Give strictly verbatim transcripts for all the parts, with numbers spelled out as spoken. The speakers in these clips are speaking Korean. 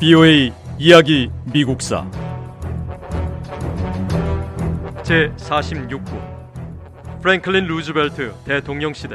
비오에이 이야기 미국사 제사십육 부 프랭클린 루즈벨트 대통령 시대.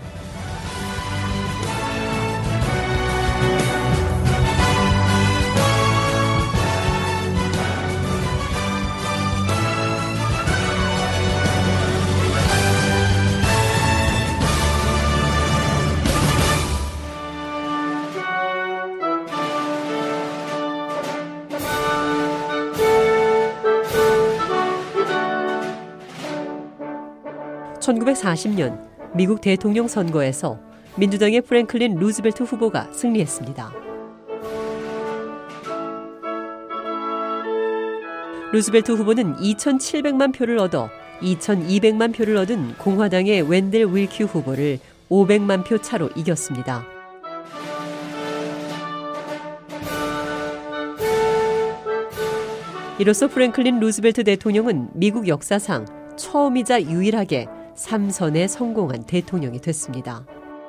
천구백사십 년 미국 대통령 선거에서 민주당의 프랭클린 루즈벨트 후보가 승리했습니다. 루즈벨트 후보는 이천칠백만 표를 얻어 이천이백만 표를 얻은 공화당의 웬델 윌키 후보를 오백만 표 차로 이겼습니다. 이로써 프랭클린 루즈벨트 대통령은 미국 역사상 처음이자 유일하게 삼 선에 성공한 대통령이 됐습니다.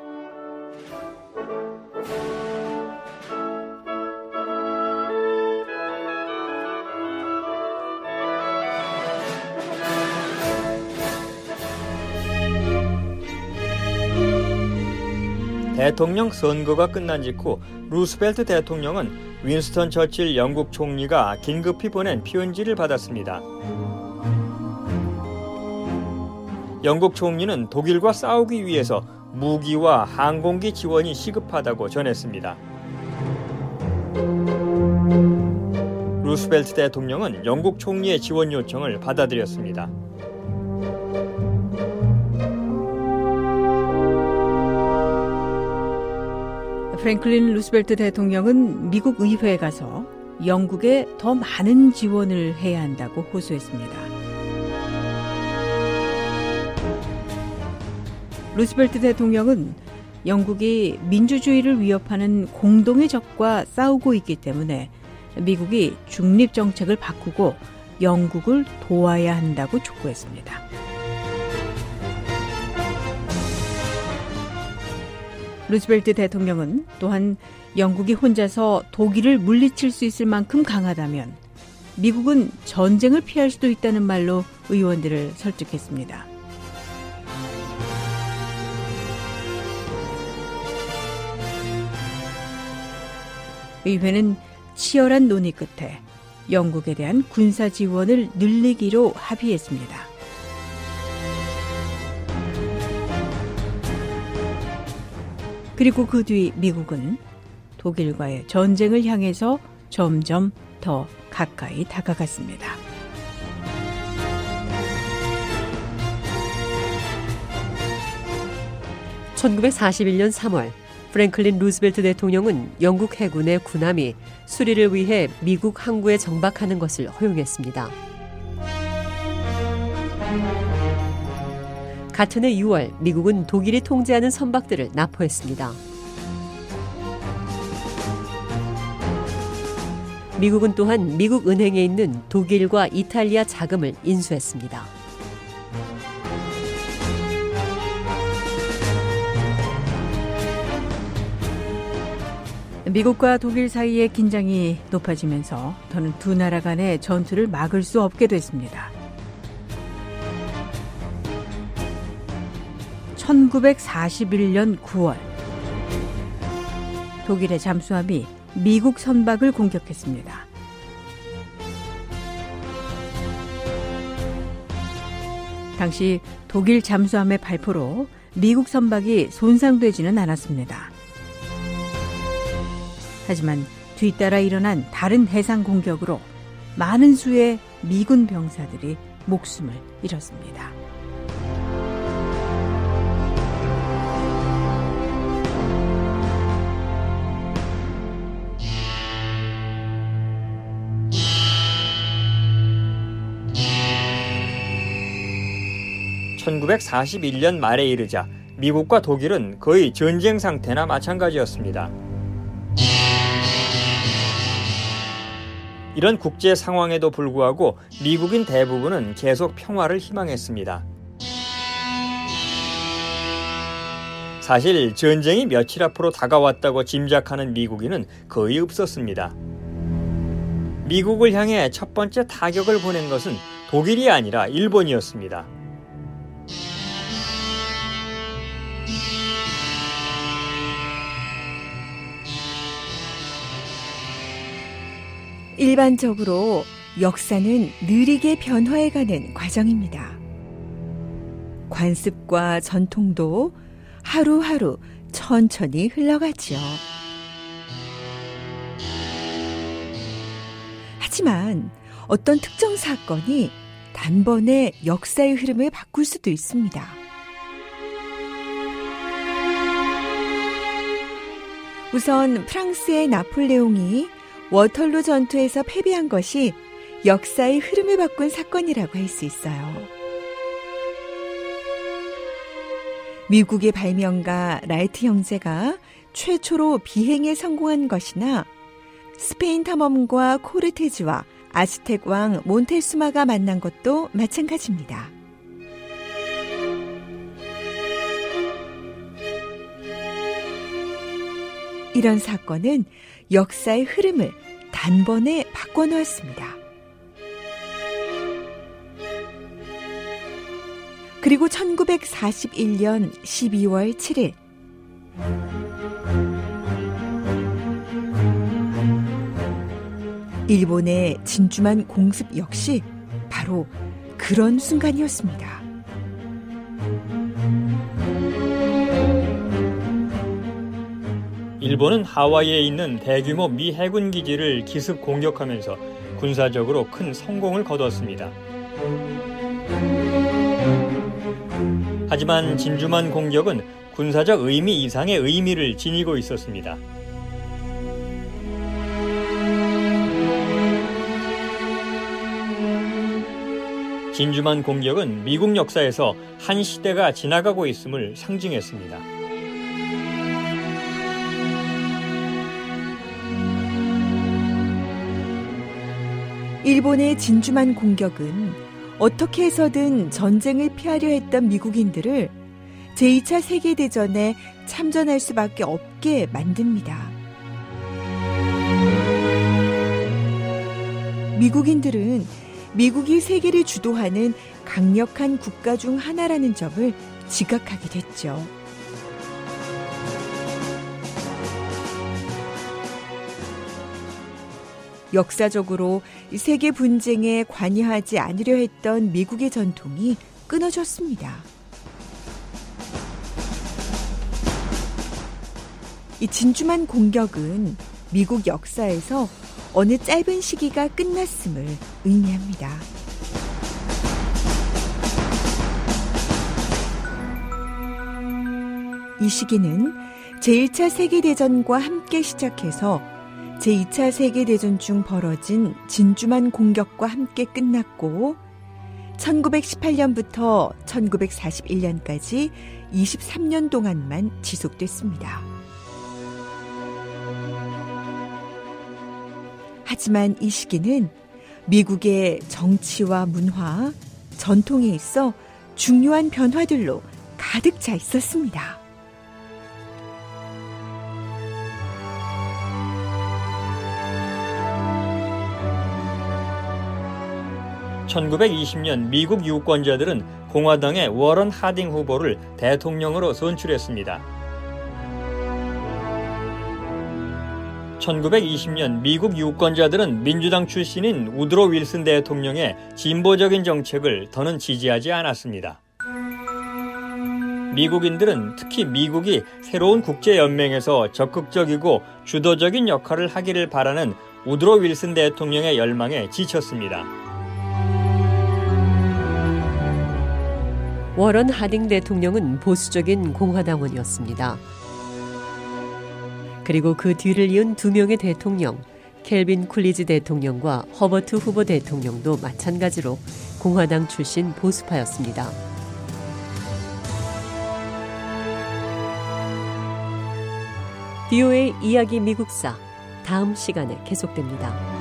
대통령 선거가 끝난 직후 루스벨트 대통령은 윈스턴 처칠 영국 총리가 긴급히 보낸 편지를 받았습니다. 영국 총리는 독일과 싸우기 위해서 무기와 항공기 지원이 시급하다고 전했습니다. 루스벨트 대통령은 영국 총리의 지원 요청을 받아들였습니다. 프랭클린 루스벨트 대통령은 미국 의회에 가서 영국에 더 많은 지원을 해야 한다고 호소했습니다. 루스벨트 대통령은 영국이 민주주의를 위협하는 공동의 적과 싸우고 있기 때문에 미국이 중립 정책을 바꾸고 영국을 도와야 한다고 촉구했습니다. 루스벨트 대통령은 또한 영국이 혼자서 독일을 물리칠 수 있을 만큼 강하다면 미국은 전쟁을 피할 수도 있다는 말로 의원들을 설득했습니다. 의회는 치열한 논의 끝에 영국에 대한 군사 지원을 늘리기로 합의했습니다. 그리고 그 뒤 미국은 독일과의 전쟁을 향해서 점점 더 가까이 다가갔습니다. 천구백사십일 년 삼월 프랭클린 루즈벨트 대통령은 영국 해군의 군함이 수리를 위해 미국 항구에 정박하는 것을 허용했습니다. 같은 해 유월 미국은 독일이 통제하는 선박들을 납포했습니다. 미국은 또한 미국 은행에 있는 독일과 이탈리아 자금을 인수했습니다. 미국과 독일 사이의 긴장이 높아지면서 더는 두 나라 간의 전투를 막을 수 없게 됐습니다. 천구백사십일 년 구월 독일의 잠수함이 미국 선박을 공격했습니다. 당시 독일 잠수함의 발포로 미국 선박이 손상되지는 않았습니다. 하지만 뒤따라 일어난 다른 해상 공격으로 많은 수의 미군 병사들이 목숨을 잃었습니다. 천구백사십일 년 말에 이르자 미국과 독일은 거의 전쟁 상태나 마찬가지였습니다. 이런 국제 상황에도 불구하고 미국인 대부분은 계속 평화를 희망했습니다. 사실 전쟁이 며칠 앞으로 다가왔다고 짐작하는 미국인은 거의 없었습니다. 미국을 향해 첫 번째 타격을 보낸 것은 독일이 아니라 일본이었습니다. 일반적으로 역사는 느리게 변화해가는 과정입니다. 관습과 전통도 하루하루 천천히 흘러가지요. 하지만 어떤 특정 사건이 단번에 역사의 흐름을 바꿀 수도 있습니다. 우선 프랑스의 나폴레옹이 워털루 전투에서 패배한 것이 역사의 흐름을 바꾼 사건이라고 할 수 있어요. 미국의 발명가 라이트 형제가 최초로 비행에 성공한 것이나 스페인 탐험가 코르테즈와 아즈텍 왕 몬테수마가 만난 것도 마찬가지입니다. 이런 사건은 역사의 흐름을 단번에 바꿔놓았습니다. 그리고 천구백사십일 년 십이월 칠일 일본의 진주만 공습 역시 바로 그런 순간이었습니다. 일본은 하와이에 있는 대규모 미 해군 기지를 기습 공격하면서 군사적으로 큰 성공을 거뒀습니다. 하지만 진주만 공격은 군사적 의미 이상의 의미를 지니고 있었습니다. 진주만 공격은 미국 역사에서 한 시대가 지나가고 있음을 상징했습니다. 일본의 진주만 공격은 어떻게 해서든 전쟁을 피하려 했던 미국인들을 제이 차 세계대전에 참전할 수밖에 없게 만듭니다. 미국인들은 미국이 세계를 주도하는 강력한 국가 중 하나라는 점을 지각하게 됐죠. 역사적으로 세계 분쟁에 관여하지 않으려 했던 미국의 전통이 끊어졌습니다. 이 진주만 공격은 미국 역사에서 어느 짧은 시기가 끝났음을 의미합니다. 이 시기는 제일 차 세계대전과 함께 시작해서 제이 차 세계대전 중 벌어진 진주만 공격과 함께 끝났고 천구백십팔 년부터 천구백사십일 년까지 이십삼 년 동안만 지속됐습니다. 하지만 이 시기는 미국의 정치와 문화, 전통에 있어 중요한 변화들로 가득 차 있었습니다. 천구백이십 년 미국 유권자들은 공화당의 워런 하딩 후보를 대통령으로 선출했습니다. 천구백이십 년 미국 유권자들은 민주당 출신인 우드로 윌슨 대통령의 진보적인 정책을 더는 지지하지 않았습니다. 미국인들은 특히 미국이 새로운 국제연맹에서 적극적이고 주도적인 역할을 하기를 바라는 우드로 윌슨 대통령의 열망에 지쳤습니다. 워런 하딩 대통령은 보수적인 공화당원이었습니다. 그리고 그 뒤를 이은 두 명의 대통령, 켈빈 쿨리지 대통령과 허버트 후보 대통령도 마찬가지로 공화당 출신 보수파였습니다. 비오에이 이야기 미국사, 다음 시간에 계속됩니다.